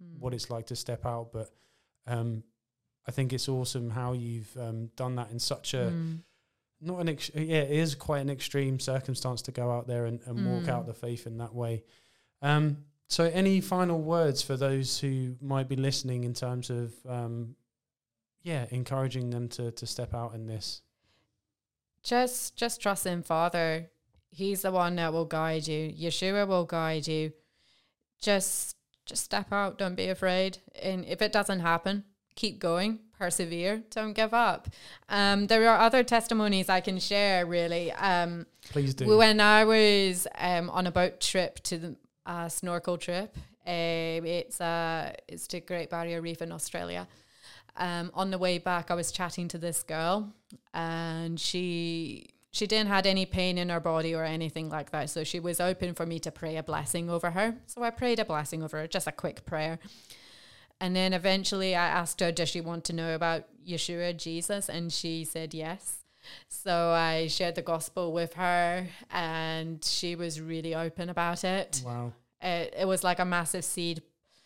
what it's like to step out. But I think it's awesome how you've done that in such a it is quite an extreme circumstance to go out there and walk out the faith in that way. So any final words for those who might be listening in terms of encouraging them to step out in this? Just trust in Father. He's the one that will guide you. Yeshua will guide you. Just step out. Don't be afraid. And if it doesn't happen, keep going. Persevere. Don't give up. There are other testimonies I can share, really. Please do. When I was on a boat trip to the snorkel trip, it's to Great Barrier Reef in Australia. On the way back, I was chatting to this girl, and she didn't had any pain in her body or anything like that. So she was open for me to pray a blessing over her. So I prayed a blessing over her, just a quick prayer. And then eventually I asked her, does she want to know about Yeshua, Jesus? And she said yes. So I shared the gospel with her, and she was really open about it. Wow. It was like a massive seed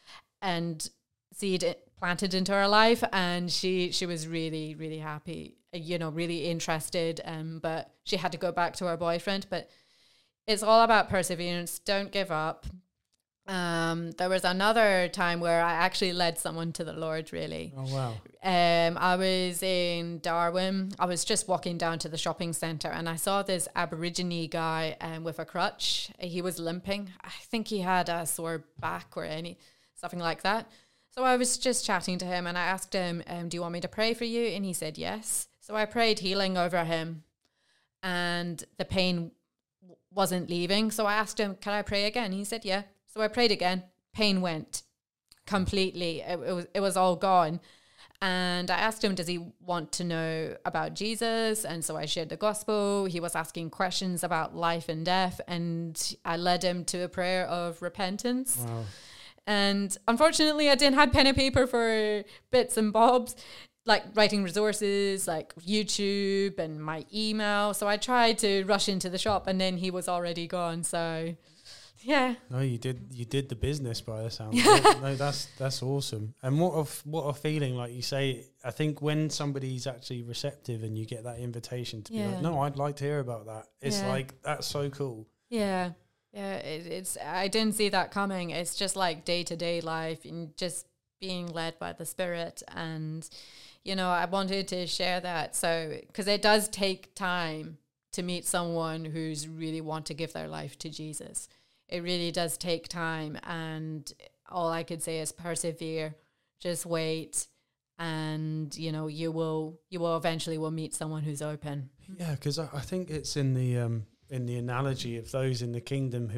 planted into her life, and she was really, really happy, really interested, but she had to go back to her boyfriend. But it's all about perseverance. Don't give up. There was another time where I actually led someone to the Lord, really. Oh, wow. I was in Darwin. I was just walking down to the shopping centre, and I saw this Aborigine guy with a crutch. He was limping. I think he had a sore back or something like that. So I was just chatting to him, and I asked him, do you want me to pray for you? And he said yes. So I prayed healing over him, and the pain wasn't leaving. So I asked him, can I pray again? He said, yeah. So I prayed again. Pain went completely. It was all gone. And I asked him, does he want to know about Jesus? And so I shared the gospel. He was asking questions about life and death, and I led him to a prayer of repentance. Wow. And unfortunately, I didn't have pen and paper for bits and bobs, like writing resources, like YouTube and my email. So I tried to rush into the shop, and then he was already gone. So, yeah. No, you did the business by the sound of it. No, that's awesome. And what a feeling, like you say. I think when somebody's actually receptive and you get that invitation to be like, no, I'd like to hear about that. It's like, that's so cool. Yeah. Yeah, it's. I didn't see that coming. It's just like day-to-day life and just being led by the Spirit. And, I wanted to share that. So, because it does take time to meet someone who's really want to give their life to Jesus. It really does take time. And all I could say is persevere, just wait. And, you will eventually meet someone who's open. Yeah, because I think it's in the analogy of those in the kingdom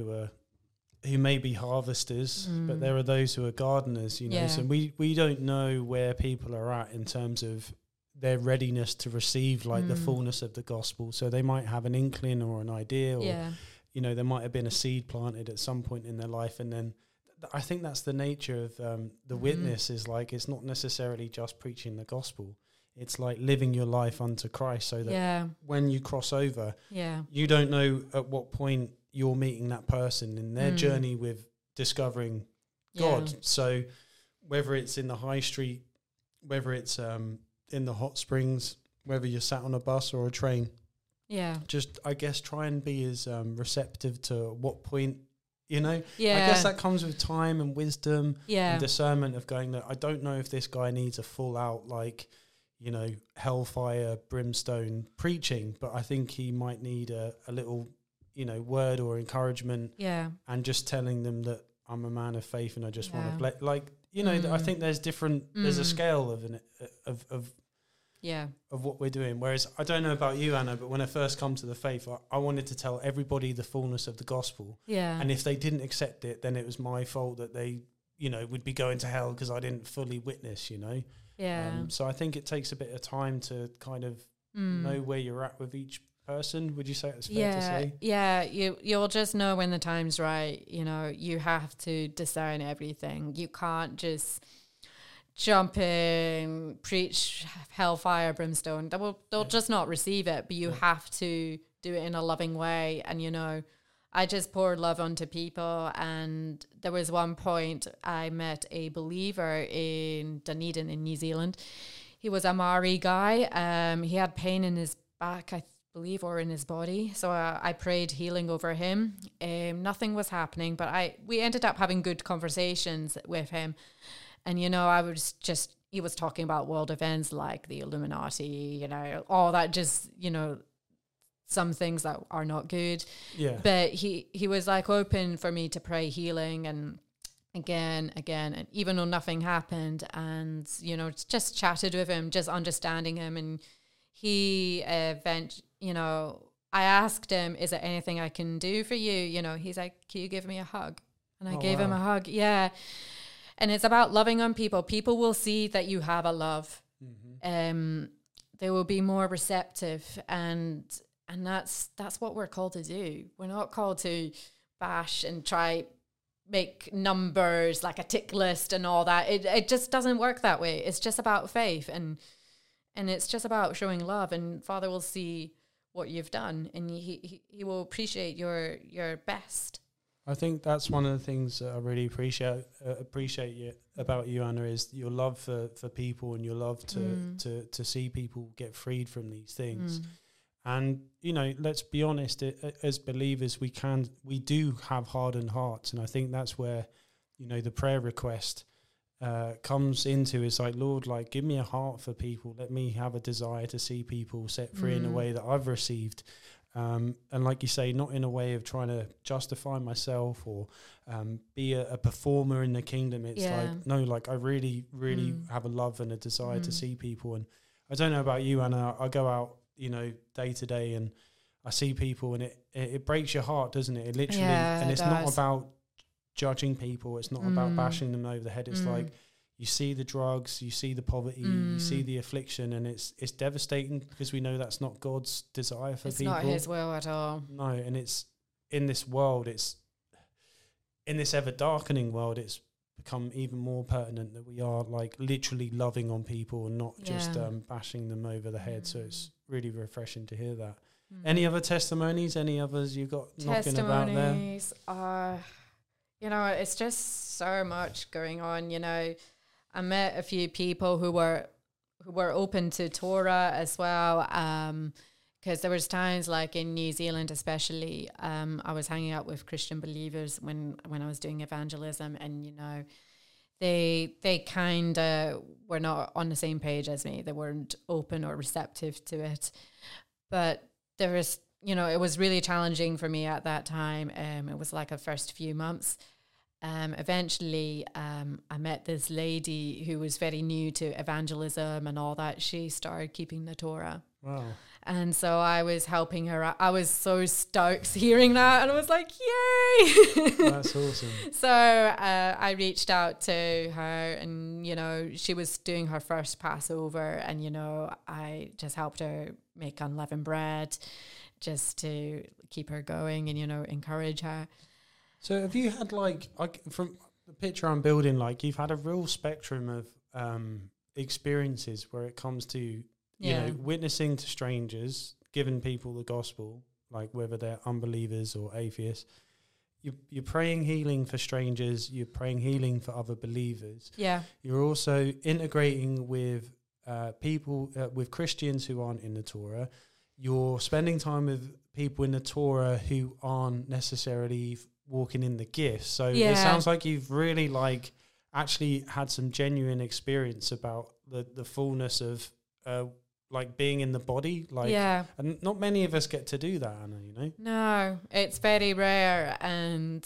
who may be harvesters, but there are those who are gardeners, so we don't know where people are at in terms of their readiness to receive the fullness of the gospel. So they might have an inkling or an idea, or there might have been a seed planted at some point in their life, and then I think that's the nature of the witness, is like, it's not necessarily just preaching the gospel. It's like living your life unto Christ, so that when you cross over, you don't know at what point you're meeting that person in their journey with discovering God. So whether it's in the high street, whether it's in the hot springs, whether you're sat on a bus or a train, just, I guess, try and be as receptive to what point, I guess that comes with time and wisdom and discernment of going, that I don't know if this guy needs a full out, hellfire, brimstone preaching, but I think he might need a little, word or encouragement, and just telling them that I'm a man of faith and I just want to, I think there's there's a scale of what we're doing. Whereas I don't know about you, Anna, but when I first come to the faith, I wanted to tell everybody the fullness of the gospel. And if they didn't accept it, then it was my fault that they, would be going to hell because I didn't fully witness, So I think it takes a bit of time to kind of know where you're at with each person. Would you say it's fair to say? Yeah, you'll just know when the time's right. You have to discern everything. You can't just jump in, preach hellfire, brimstone. They'll just not receive it, but you have to do it in a loving way. And, I just pour love onto people. And there was one point I met a believer in Dunedin in New Zealand. He was a Maori guy. He had pain in his back, I believe, or in his body. So I prayed healing over him. Nothing was happening, but we ended up having good conversations with him. And, he was talking about world events like the Illuminati, all that, just, some things that are not good. Yeah. But he was like open for me to pray healing, and again, and even though nothing happened, and, just chatted with him, just understanding him. And he I asked him, is there anything I can do for you? He's like, can you give me a hug? And I gave him a hug. Yeah. And it's about loving on people. People will see that you have a love. Mm-hmm. They will be more receptive, and that's what we're called to do. We're not called to bash and try make numbers like a tick list and all that. It just doesn't work that way. It's just about faith, and it's just about showing love, and Father will see what you've done, and he will appreciate your best. I think that's one of the things that I really appreciate about you, Anna, is your love for people, and your love to see people get freed from these things. And, let's be honest, as believers, we do have hardened hearts. And I think that's where, the prayer request comes into, is like, Lord, like, give me a heart for people. Let me have a desire to see people set free in a way that I've received. And like you say, not in a way of trying to justify myself or be a performer in the kingdom. It's like, no, like I really, really have a love and a desire to see people. And I don't know about you, Anna, I go out, day to day, and I see people, and it breaks your heart, doesn't it? It literally, and it's not about judging people. It's not about bashing them over the head. It's like, you see the drugs, you see the poverty, you see the affliction, and it's devastating, because we know that's not God's desire for people. It's not His will at all. No, and it's in this world, in this ever darkening world, it's become even more pertinent that we are like literally loving on people and not just bashing them over the head. So it's really refreshing to hear that. Any other testimonies? Any others you got knocking about there? Testimonies are, it's just so much going on. I met a few people who were open to Torah as well, because there was times, like in New Zealand especially, I was hanging out with Christian believers when I was doing evangelism, and they kind of were not on the same page as me. They weren't open or receptive to it, but there was, it was really challenging for me at that time. It was like the first few months. Eventually, I met this lady who was very new to evangelism and all that. She started keeping the Torah. Wow. And so I was helping her out. I was so stoked hearing that, and I was like, yay! That's awesome. So I reached out to her, and, she was doing her first Passover, and, I just helped her make unleavened bread just to keep her going and, encourage her. So have you had, like from the picture I'm building, like you've had a real spectrum of experiences where it comes to, witnessing to strangers, giving people the gospel, like whether they're unbelievers or atheists. You're praying healing for strangers. You're praying healing for other believers. Yeah. You're also integrating with people, with Christians who aren't in the Torah. You're spending time with people in the Torah who aren't necessarily walking in the gifts. So it sounds like you've really actually had some genuine experience about the fullness of like being in the body. And not many of us get to do that, Anna, No, it's very rare, and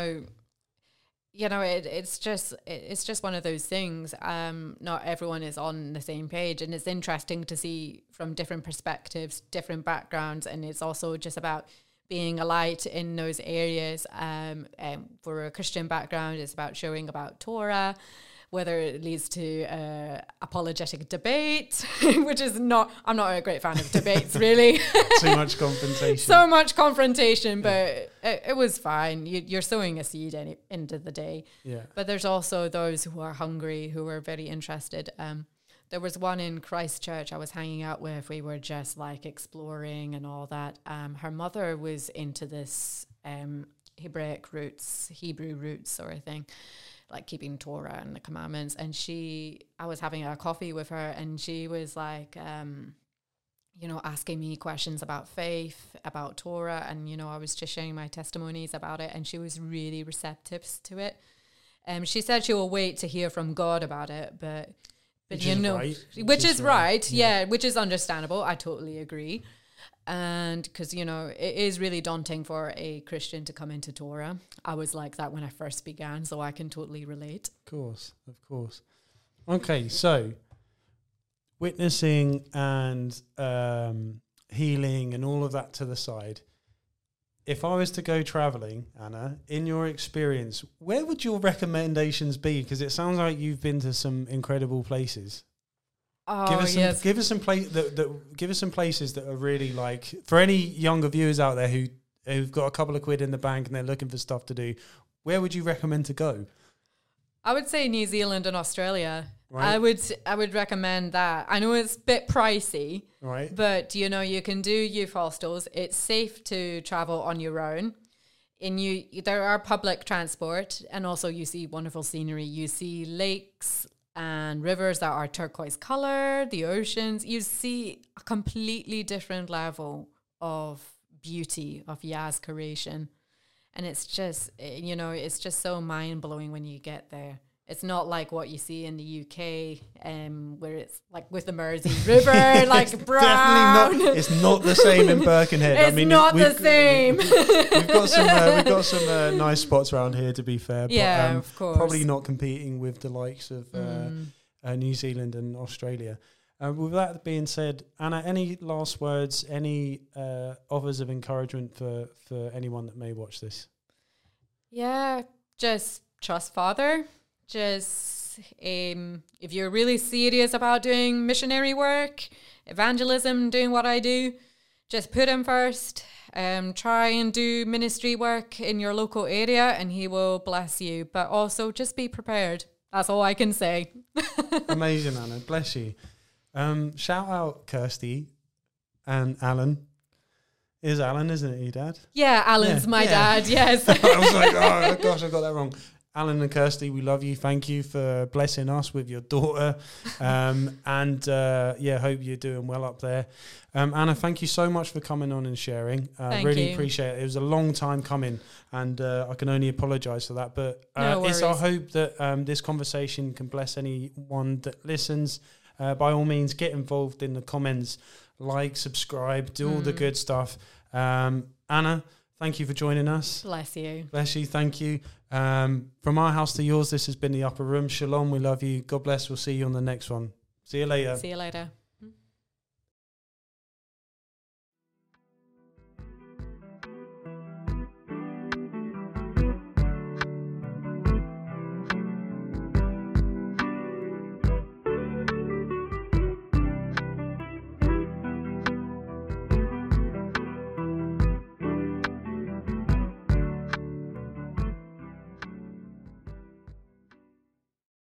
it's just one of those things. Not everyone is on the same page, and it's interesting to see from different perspectives, different backgrounds, and it's also just about being a light in those areas. For a Christian background, it's about showing about Torah, whether it leads to apologetic debate, which is not, I'm not a great fan of debates, really. Too much confrontation. So much confrontation, but it was fine. You're sowing a seed end of the day. Yeah. But there's also those who are hungry, who are very interested. There was one in Christchurch I was hanging out with. We were just like exploring and all that. Her mother was into this Hebraic roots, Hebrew roots sort of thing, like keeping Torah and the commandments. And I was having a coffee with her, and she was like, asking me questions about faith, about Torah. And, I was just sharing my testimonies about it, and she was really receptive to it. She said she will wait to hear from God about it, but which is right. Yeah, which is understandable. I totally agree. And because, it is really daunting for a Christian to come into Torah. I was like that when I first began, so I can totally relate. Of course. Okay, so witnessing and healing and all of that to the side. If I was to go traveling, Anna, in your experience, where would your recommendations be? Because it sounds like you've been to some incredible places. Oh, give us some places that are really like, for any younger viewers out there who've got a couple of quid in the bank and they're looking for stuff to do. Where would you recommend to go? I would say New Zealand and Australia. Right. I would recommend that. I know it's a bit pricey, right? But you can do youth hostels. It's safe to travel on your own. There are public transport, and also you see wonderful scenery. You see lakes and rivers that are turquoise color, the oceans. You see a completely different level of beauty of Yah's creation. And it's just, it's just so mind-blowing when you get there. It's not like what you see in the UK, where it's like with the Mersey River, like brown. It's not the same in Birkenhead. It's not the same. We've got some nice spots around here, to be fair. Yeah, but, of course. Probably not competing with the likes of New Zealand and Australia. With that being said, Anna, any last words, any offers of encouragement for anyone that may watch this? Yeah, just trust Father. Just if you're really serious about doing missionary work, evangelism, doing what I do, just put him first. Try and do ministry work in your local area, and he will bless you. But also just be prepared. That's all I can say. Amazing, Anna. Bless you. Shout out Kirsty and Alan. It is Alan, isn't it, your dad? Yeah, Alan's my dad, yes. I was like, oh gosh, I got that wrong. Alan and Kirsty, we love you. Thank you for blessing us with your daughter. Hope you're doing well up there. Anna, thank you so much for coming on and sharing. Really appreciate it. It was a long time coming, and I can only apologise for that. But it's our hope that this conversation can bless anyone that listens. By all means, get involved in the comments, like, subscribe, do all the good stuff. Anna, thank you for joining us. Bless you. Bless you. Thank you. From our house to yours, this has been The Upper Room. Shalom. We love you. God bless. We'll see you on the next one. See you later. See you later.